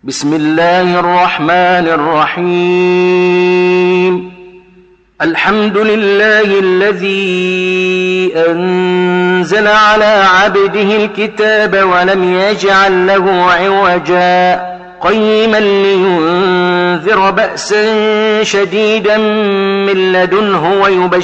بسم الله الرحمن الرحيم. الحمد لله الذي أنزل على عبده الكتاب ولم يجعل له عوجا قيما لينذر بأسا شديدا من لدنه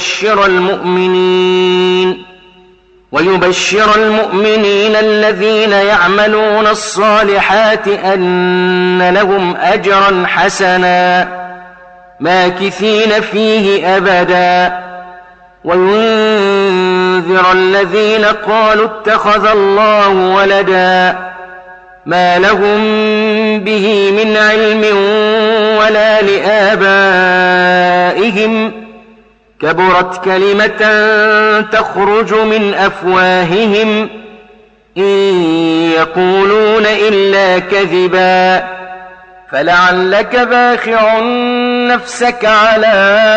ويبشر المؤمنين الذين يعملون الصالحات أن لهم أجرا حسنا ماكثين فيه أبدا وينذر الذين قالوا اتخذ الله ولدا ما لهم به من علم ولا لآبائهم كبرت كلمة تخرج من أفواههم إن يقولون إلا كذبا فلعلك باخع نفسك على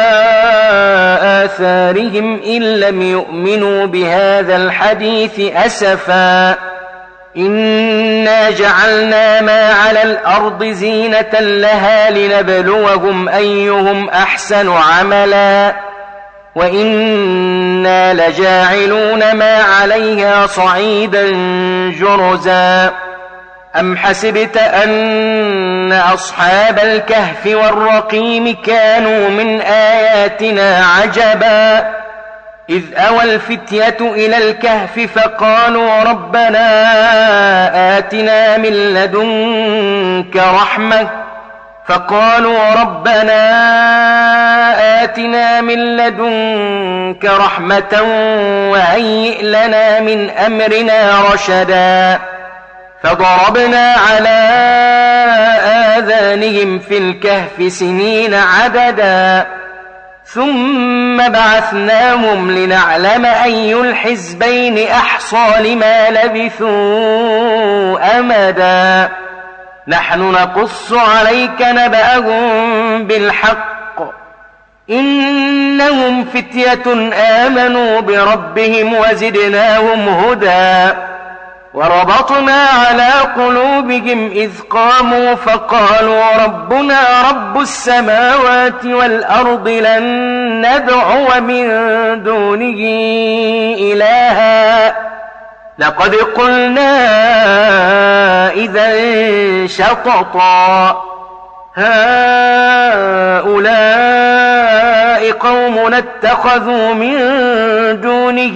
آثارهم إن لم يؤمنوا بهذا الحديث أسفا إنا جعلنا ما على الأرض زينة لها لنبلوهم أيهم أحسن عملا وإنا لجاعلون ما عليها صعيدا جرزا أم حسبت أن أصحاب الكهف والرقيم كانوا من آياتنا عجبا إذ أوى الفتية إلى الكهف فقالوا ربنا آتنا من لدنك رحمة وهيئ لنا من أمرنا رشدا فضربنا على آذانهم في الكهف سنين عددا ثم بعثناهم لنعلم أي الحزبين أحصى لما لبثوا أمدا نحن نقص عليك نبأهم بالحق إنهم فتية آمنوا بربهم وزدناهم هدى وربطنا على قلوبهم إذ قاموا فقالوا ربنا رب السماوات والأرض لن ندعو من دونه إلها لقد قلنا إذا شططا هؤلاء قومنا اتخذوا من دونه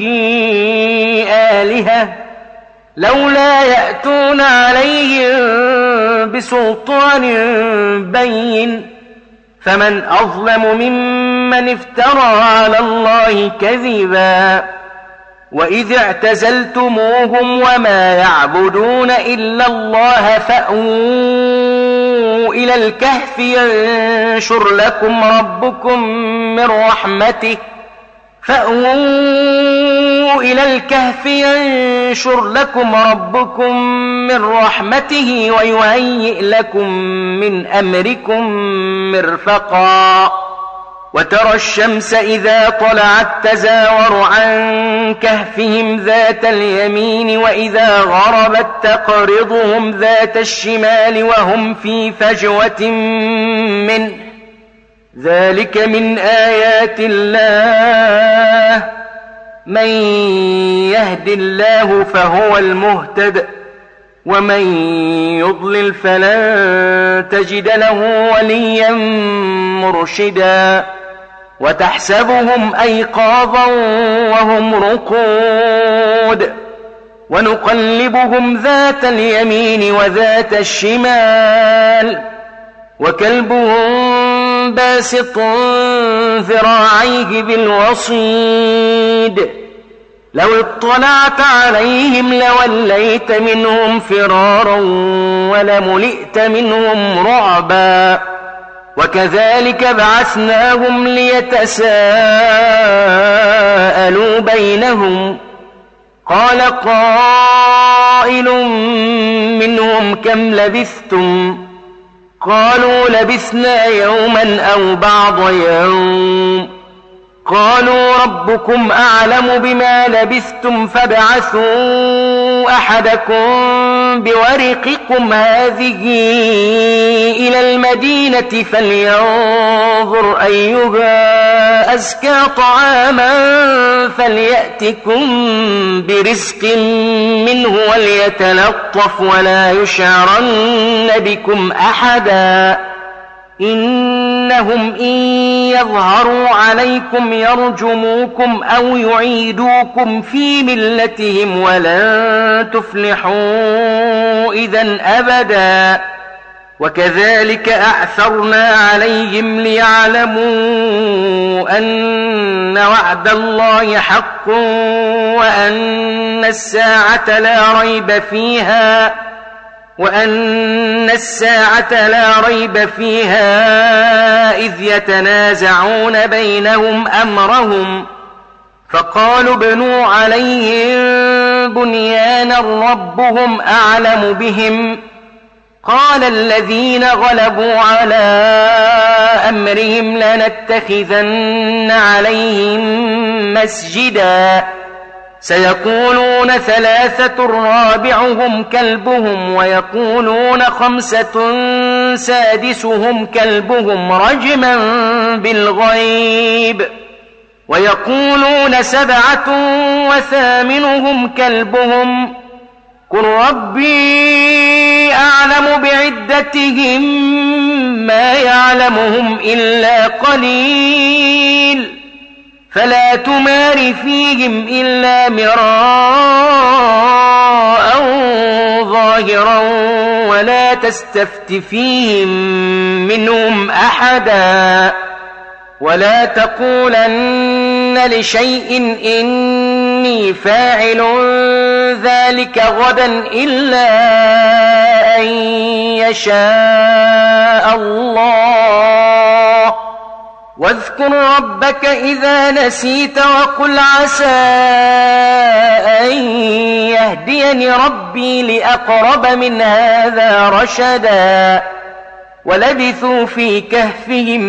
آلهة لولا يأتون عليهم بسلطان بين فمن أظلم ممن افترى على الله كذبا وإذ اعتزلتموهم وما يعبدون إلا الله فأووا إلى الكهف ينشر لكم ربكم من رحمته ويهيئ لكم من أمركم مرفقا وترى الشمس إذا طلعت تزاور عن كهفهم ذات اليمين وإذا غربت تقرضهم ذات الشمال وهم في فجوة منه ذلك من آيات الله من يهد الله فهو المهتد ومن يضلل فلن تجد له وليا مرشدا وتحسبهم أيقاظا وهم رقود ونقلبهم ذات اليمين وذات الشمال وكلبهم باسط ذراعيه بالوصيد لو اطلعت عليهم لوليت منهم فرارا ولملئت منهم رعبا وكذلك بعثناهم ليتساءلوا بينهم قال قائل منهم كم لبثتم قالوا لبثنا يوما أو بعض يوم قالوا ربكم أعلم بما لبثتم فابعثوا أحدكم بورقكم هذه إلى المدينة فلينظر أيها أزكى طعاما فليأتكم برزق منه وليتلطف ولا يشعرن بكم أحدا إنهم إن يظهروا عليكم يرجموكم أو يعيدوكم في ملتهم ولن تفلحوا إذن أبدا وكذلك أعثرنا عليهم ليعلموا أن وعد الله حق وأن الساعة لا ريب فيها إذ يتنازعون بينهم أمرهم فقالوا ابنوا عليهم بنيانا ربهم أعلم بهم قال الذين غلبوا على أمرهم لنتخذن عليهم مسجدا سيقولون 3 رابعهم كلبهم ويقولون 5 سادسهم كلبهم رجما بالغيب ويقولون 7 وثامنهم كلبهم قل ربي أعلم بعدتهم ما يعلمهم إلا قليل فلا تمار فيهم إلا مراء ظاهرا ولا تستفت فيهم منهم أحدا ولا تقولن لشيء إني فاعل ذلك غدا إلا أن يشاء الله واذكر ربك إذا نسيت وقل عسى أن يهديني ربي لأقرب من هذا رشدا ولبثوا في كهفهم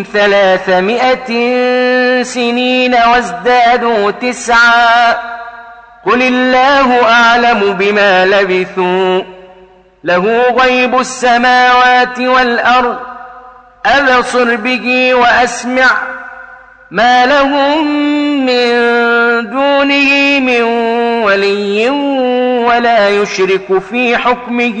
300 سنين وازدادوا 9 قل الله أعلم بما لبثوا له غيب السماوات والأرض أبصر به وأسمع ما لهم من دونه من ولي ولا يشرك في حكمه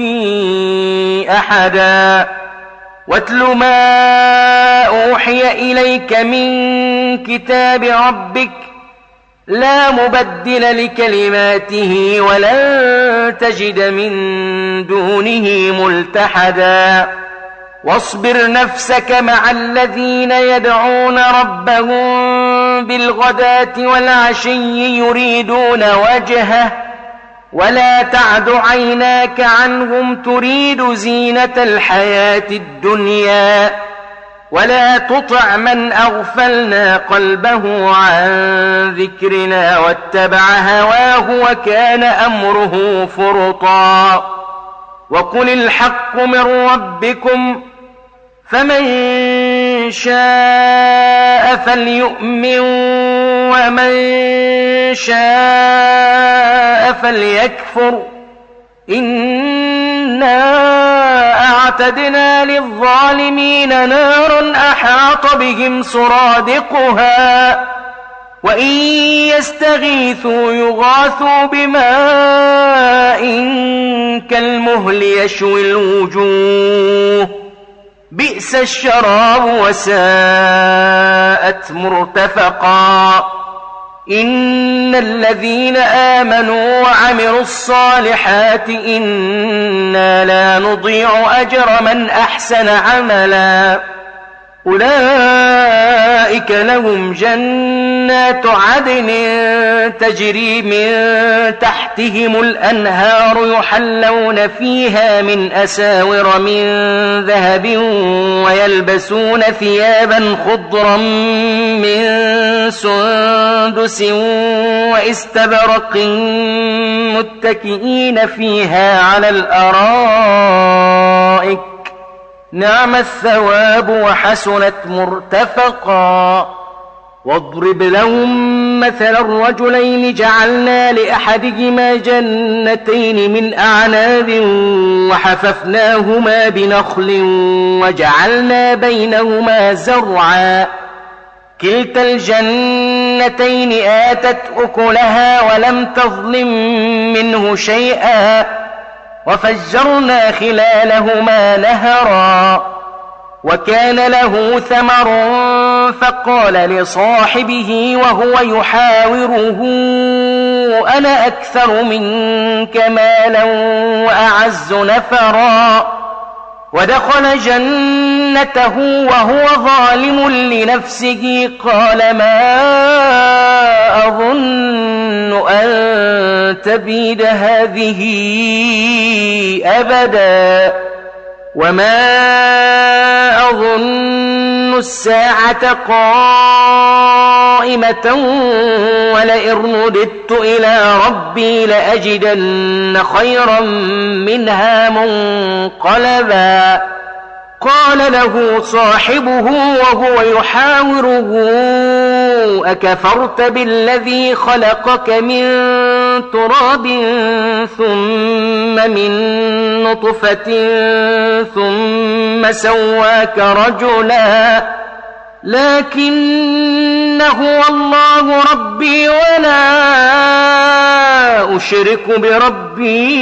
أحدا واتل ما أوحي إليك من كتاب ربك لا مبدل لكلماته ولن تجد من دونه ملتحدا واصبر نفسك مع الذين يدعون ربهم بالغداة والعشي يريدون وجهه ولا تعد عيناك عنهم تريد زينة الحياة الدنيا ولا تطع من أغفلنا قلبه عن ذكرنا واتبع هواه وكان أمره فرطا وقل الحق من ربكم فمن شاء فليؤمن ومن شاء فليكفر إنا أعتدنا للظالمين نارا أحاط بهم سرادقها وإن يستغيثوا يغاثوا بماء كالمهل يشوي الوجوه بئس الشراب وساءت مرتفقا إن الذين آمنوا وعملوا الصالحات إنا لا نضيع أجر من أحسن عملا أولئك لهم جنات عدن تجري من تحتهم الأنهار يحلون فيها من أساور من ذهب ويلبسون ثيابا خضرا من سندس واستبرق متكئين فيها على الأرائك نعم الثواب وحسنت مرتفقا واضرب لهم مثل الرجلين جعلنا لأحدهما جنتين من أعناب وحففناهما بنخل وجعلنا بينهما زرعا كلتا الجنتين آتت أكلها ولم تظلم منه شيئا وفجرنا خلالهما نهرا وكان له ثمر فقال لصاحبه وهو يحاوره أنا أكثر منك مالا وأعز نفرا ودخل جنته وهو ظالم لنفسه قال ما أظن أن تبيد هذه أبدا وما أظن الساعة قائمة ولئن رددت إلى ربي لأجدن خيرا منها منقلبا قال له صاحبه وهو يحاوره أكفرت بالذي خلقك من تراب ثم من نطفة ثم سواك رجلا لكن هو الله ربي ولا أشرك بربي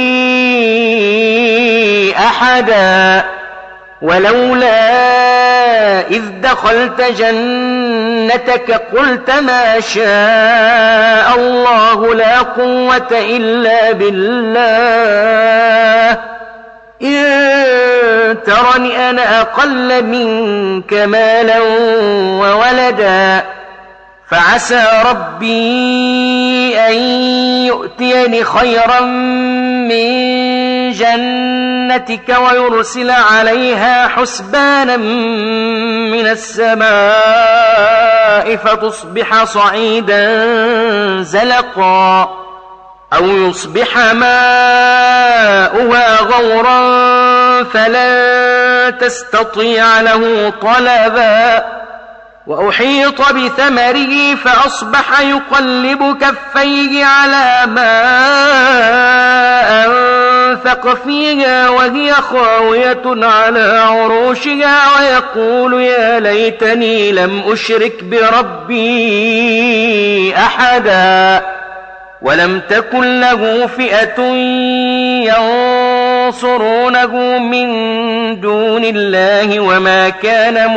أحدا ولولا إذ دخلت جنتك قلت ما شاء الله لا قوة إلا بالله إن ترني أنا أقل منك مالا وولدا فعسى ربي أن يؤتيني خيرا من جنتك ويرسل عليها حسبانا من السماء فتصبح صعيدا زلقا أو يصبح ماؤها غورا فلن تستطيع له طلبا وأحيط بثمره فأصبح يقلب كفيه على ما أنفق فيها وهي خاوية على عروشها ويقول يا ليتني لم أشرك بربي أحدا ولم تكن له فئة ينصرونه من دون الله وما كان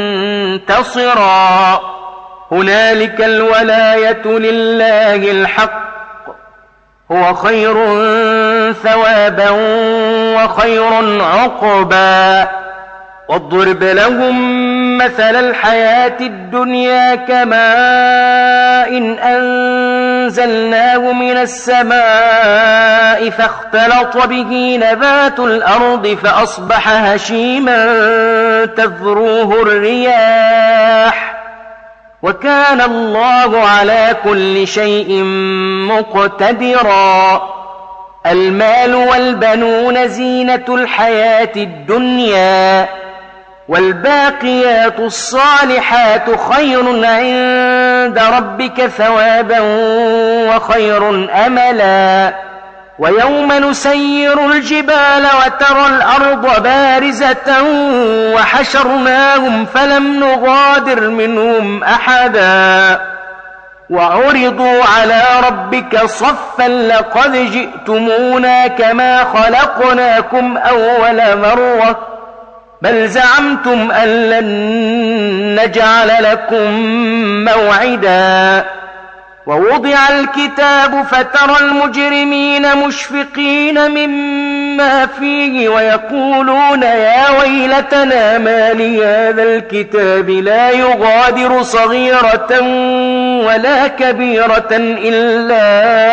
منتصرا هنالك الولاية لله الحق هو خير ثوابا وخير عقبا واضرب لهم مثل الحياة الدنيا كماء إن أنزلناه من السماء فاختلط به نبات الأرض فأصبح هشيما تذروه الرياح وكان الله على كل شيء مقتدرا المال والبنون زينة الحياة الدنيا والباقيات الصالحات خير عند ربك ثوابا وخير أملا ويوم نسير الجبال وترى الأرض بارزة وحشرناهم فلم نغادر منهم أحدا وعرضوا على ربك صفا لقد جئتمونا كما خلقناكم أول مرة بل زعمتم أن لن نجعل لكم موعدا ووضع الكتاب فترى المجرمين مشفقين مما فيه ويقولون يا ويلتنا ما لهذا الكتاب لا يغادر صغيرة ولا كبيرة إلا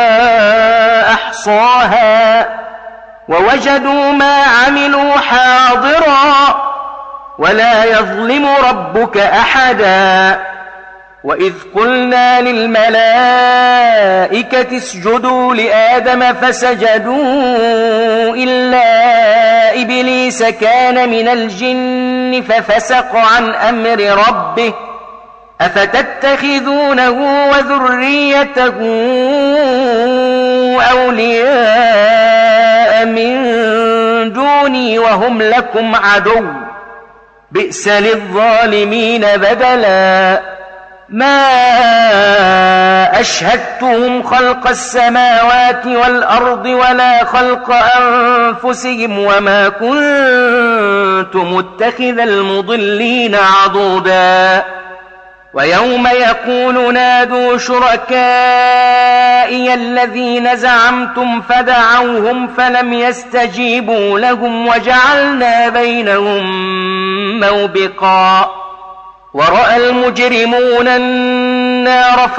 أحصاها ووجدوا ما عملوا حاضرا ولا يظلم ربك أحدا وإذ قلنا للملائكة اسجدوا لآدم فسجدوا إلا إبليس كان من الجن ففسق عن أمر ربه أفتتخذونه وذريته أولياء من دوني وهم لكم عدو بئس للظالمين بدلا ما أشهدتهم خلق السماوات والأرض ولا خلق أنفسهم وما كنت متخذ المضلين عضدا ويوم يقول نادوا شركائي الذين زعمتم فدعوهم فلم يستجيبوا لهم وجعلنا بينهم موبقا ورأى المجرمون النار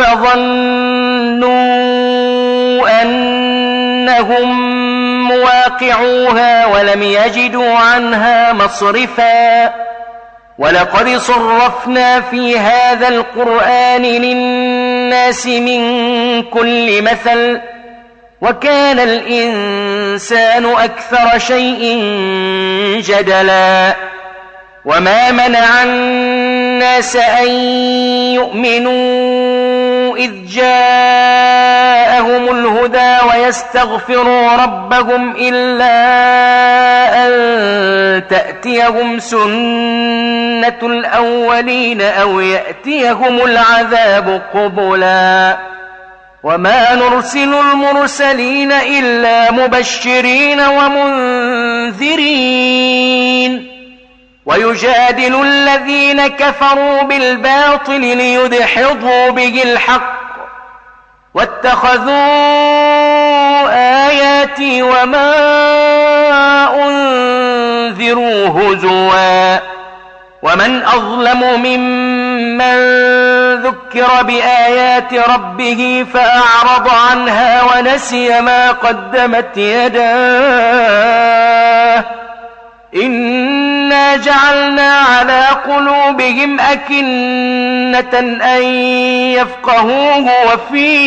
فظنوا أنهم مواقعوها ولم يجدوا عنها مصرفا ولقد صرفنا في هذا القرآن للناس من كل مثل وكان الإنسان أكثر شيء جدلا وما منع الناس أن يؤمنوا إذ جاءهم الهدى ويستغفروا ربهم إلا أن تأتيهم سنة الأولين أو يأتيهم العذاب قبلا وما نرسل المرسلين إلا مبشرين ومنذرين ويجادل الذين كفروا بالباطل ليدحضوا به الحق واتخذوا آياتي وما أنذروا هزوا ومن أظلم ممن ذكر بآيات ربه فأعرض عنها ونسي ما قدمت يداه إنا جعلنا على قلوبهم أكنة أن يفقهوه وفي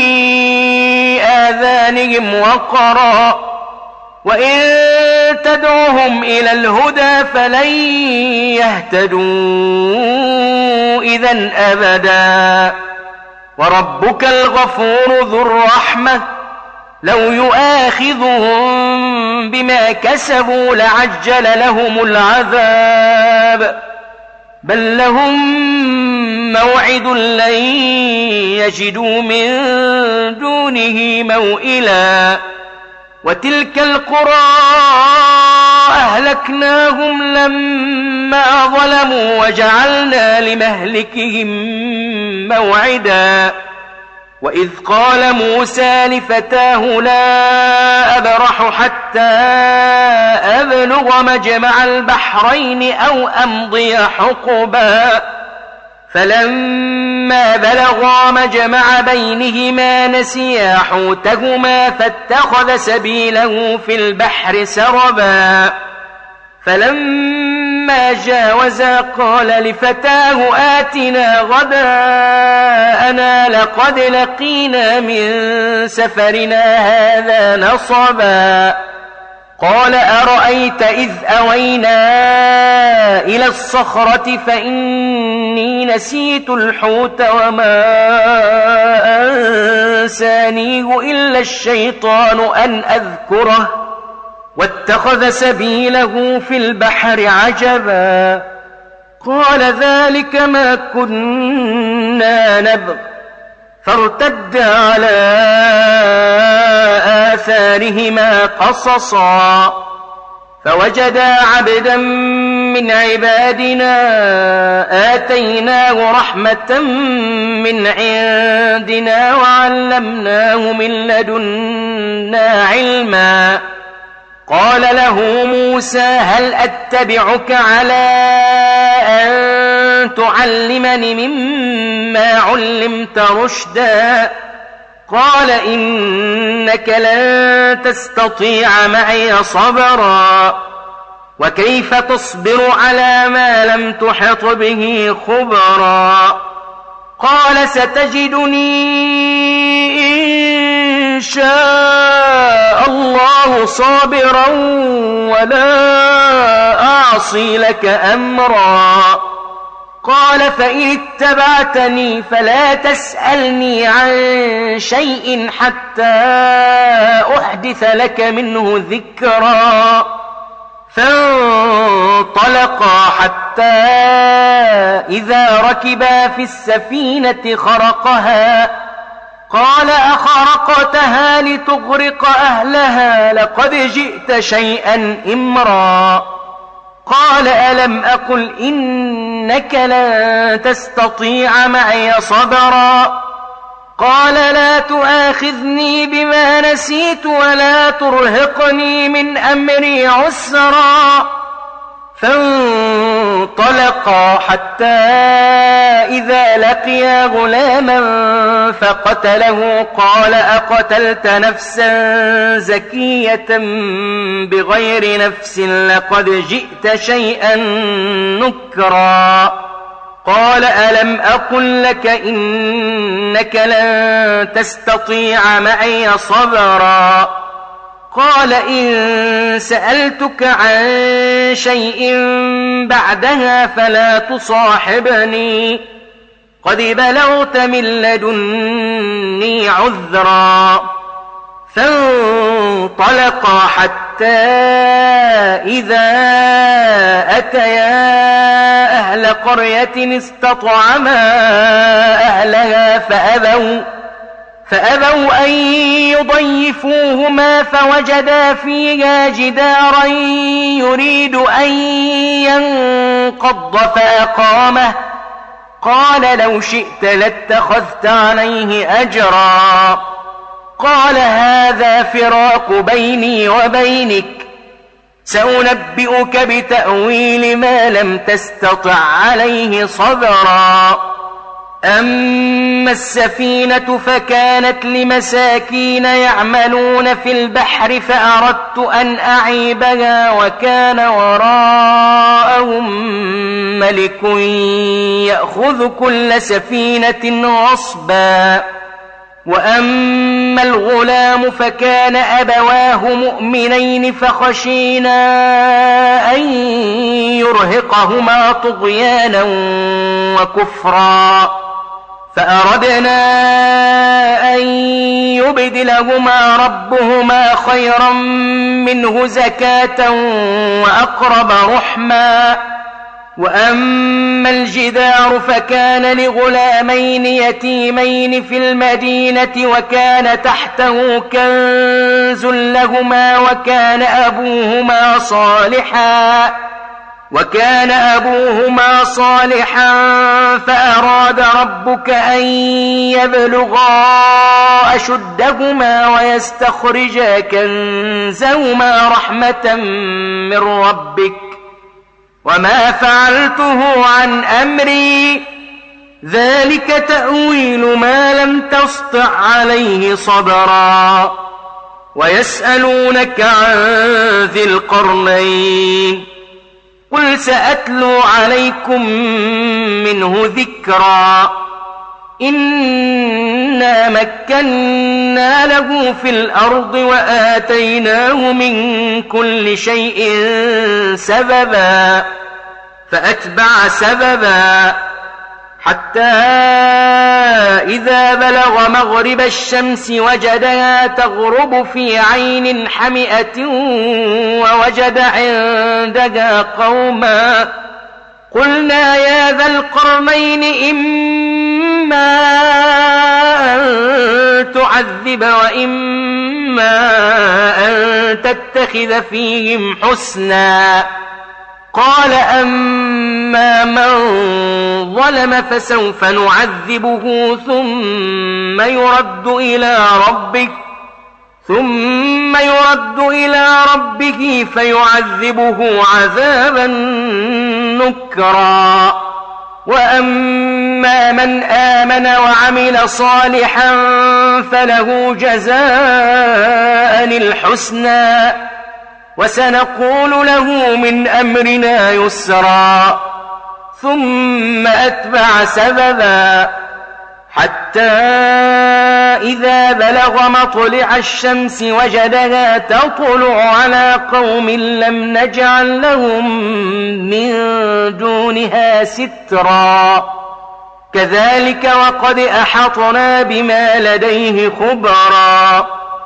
آذانهم وقرا وإن تدعوهم إلى الهدى فلن يهتدوا إذن أبدا وربك الغفور ذو الرحمة لو يؤاخذهم بما كسبوا لعجل لهم العذاب بل لهم موعد لن يجدوا من دونه موئلا وتلك القرى أهلكناهم لما ظلموا وجعلنا لمهلكهم موعدا وإذ قال موسى لفتاه لا أبرح حتى أبلغ مجمع البحرين أو أمضي حقبا فلما بلغا مجمع بينهما نسيا حوتهما فاتخذ سبيله في البحر سربا فلما جاوزا قال لفتاه آتنا غداءنا لقد لقينا من سفرنا هذا نصبا قال أرأيت إذ أوينا إلى الصخرة فإني نسيت الحوت وما أنسانيه إلا الشيطان أن أذكره واتخذ سبيله في البحر عجبا قال ذلك ما كنا نبغ فارتدا على آثارهما قصصا فوجدا عبدا من عبادنا آتيناه رحمة من عندنا وعلمناه من لدنا علما قال له موسى هل أتبعك على أن تعلمني مما علمت رشدا قال إنك لن تستطيع معي صبرا وكيف تصبر على ما لم تحط به خبرا قال ستجدني إن شاء الله صابرا ولا أعصي لك أمرا قال فإن اتبعتني فلا تسألني عن شيء حتى أحدث لك منه ذكرا. فانطلقا حتى إذا ركبا في السفينة خرقها قال أخرقتها لتغرق أهلها لقد جئت شيئا إمرا. قال ألم أقل إنك لن تستطيع معي صبرا. قال لا تؤاخذني بما نسيت ولا ترهقني من أمري عسرا. فانطلقا حتى إذا لقيا غلاما فقتله قال أقتلت نفسا زكية بغير نفس لقد جئت شيئا نكرا. قال ألم أقل لك إنك لن تستطيع معي صبرا. قال إن سألتك عن شيء بعدها فلا تصاحبني قد بلغت من لدني عذرا. فانطلقا حتى إذا أتيا أهل قرية استطعما أهلها فأبوا أن يضيفوهما فوجدا فيها جدارا يريد أن ينقض فأقامه. قال لو شئت لاتخذت عليه أجرا. قال هذا فراق بيني وبينك سأنبئك بتأويل ما لم تستطع عليه صبرا. أما السفينة فكانت لمساكين يعملون في البحر فأردت أن أعيبها وكان وراءهم ملك يأخذ كل سفينة غصبا. وأما الغلام فكان أبواه مؤمنين فخشينا أن يرهقهما طغيانا وكفرا فأردنا أن يبدلهما ربهما خيرا منه زكاة وأقرب رحما. وأما الجدار فكان لغلامين يتيمين في المدينة وكان تحته كنز لهما وكان أبوهما صالحا فأراد ربك أن يبلغا أشدهما ويستخرجا كنزهما رحمة من ربك وما فعلته عن أمري ذلك تأويل ما لم تسطع عليه صبرا. ويسألونك عن ذي القرنين قل سأتلو عليكم منه ذكرا. إنا مكنا له في الأرض وآتيناه من كل شيء سببا فأتبع سببا حتى إذا بلغ مغرب الشمس وجدها تغرب في عين حمئة ووجد عندها قوما قلنا يا ذا القرنين إما أن تعذب وإما أن تتخذ فيهم حسنا. قال أما من ظلم فسوف نعذبه ثم يرد إلى ربه فيعذبه عذابا نكرا. وأما من آمن وعمل صالحا فله جزاء الحسنى وسنقول له من أمرنا يسرا. ثم أتبع سببا حتى إذا بلغ مطلع الشمس وجدها تطلع على قوم لم نجعل لهم من دونها سترا كذلك وقد أحطنا بما لديه خبرا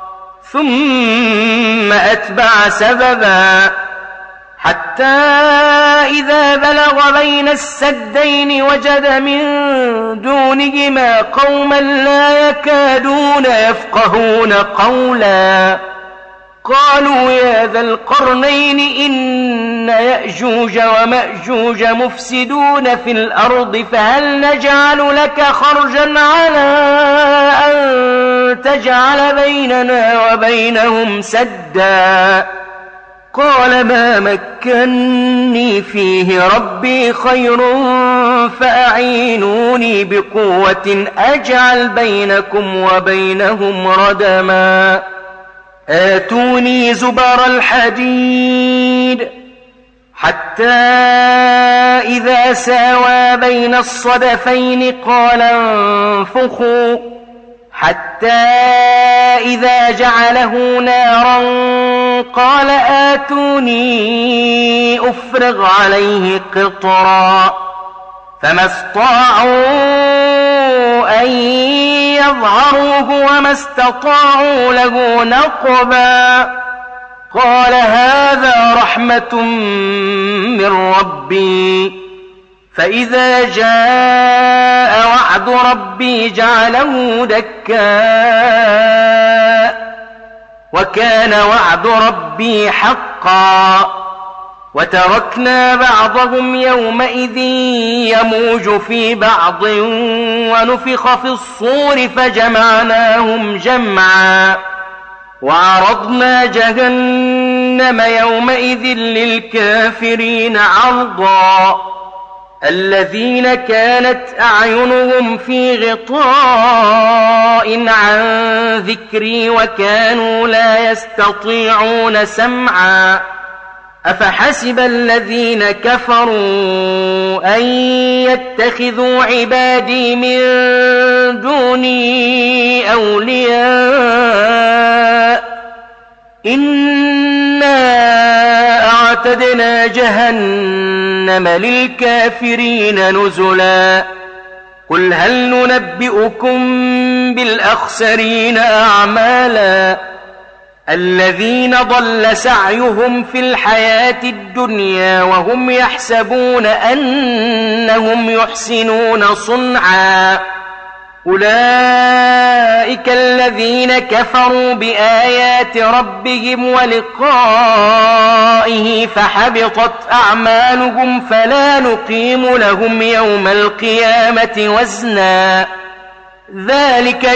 ثم أتبع سببا حتى إذا بلغ بين السدين وجد من دونهما قوما لا يكادون يفقهون قولا قالوا يا ذا القرنين إن يأجوج ومأجوج مفسدون في الأرض فهل نجعل لك خرجا على أن تجعل بيننا وبينهم سدا قال ما مكني فيه ربي خير فأعينوني بقوة أجعل بينكم وبينهم ردما آتوني زبر الحديد حتى إذا ساوى بين الصدفين قال انفخوا حتى إذا جعله نارا قال آتوني أفرغ عليه قطرا فما استطاعوا أن يظهروه وما استطاعوا له نقبا قال هذا رحمة من ربي فإذا جاء وعد ربي جعله دكاء وكان وعد ربي حقا وتركنا بعضهم يومئذ يموج في بعض ونفخ في الصور فجمعناهم جمعا وعرضنا جهنم يومئذ للكافرين عرضا الذين كانت أعينهم في غطاء عن ذكري وكانوا لا يستطيعون سمعا أفحسب الذين كفروا أن يتخذوا عبادي من دوني أولياء إنا أعتدنا جهنم للكافرين نزلا قل هل ننبئكم بالأخسرين أعمالا الذين ضل سعيهم في الحياة الدنيا وهم يحسبون أنهم يحسنون صنعا أولئك الذين كفروا بآيات ربهم ولقائه فحبطت أعمالهم فلا نقيم لهم يوم القيامة وزنا ذلك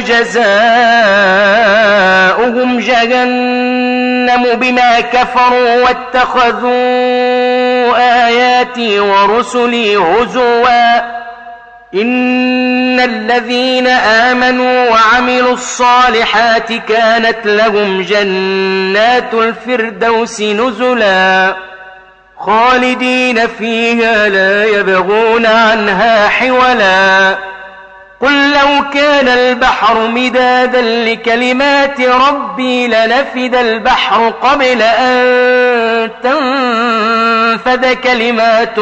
جزاؤهم جهنم بما كفروا واتخذوا آياتي ورسلي هزوا إن الذين آمنوا وعملوا الصالحات كانت لهم جنات الفردوس نزلا خالدين فيها لا يبغون عنها حولا قل لو كان البحر مدادا لكلمات ربي لنفد البحر قبل أن تنفد كلمات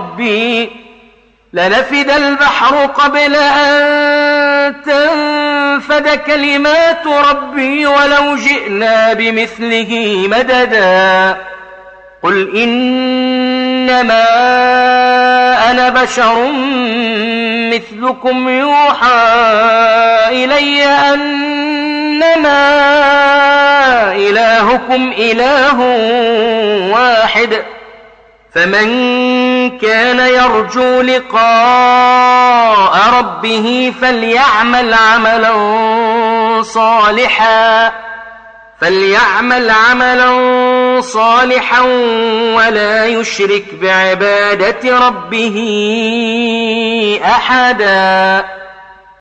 ربي ولو جئنا بمثله مددا قل إنما أنا بشر مثلكم يوحى إلي أنما إلهكم إله واحد فمن كان يرجو لقاء ربه فليعمل عملا صالحا ولا يشرك بعبادة ربه أحدا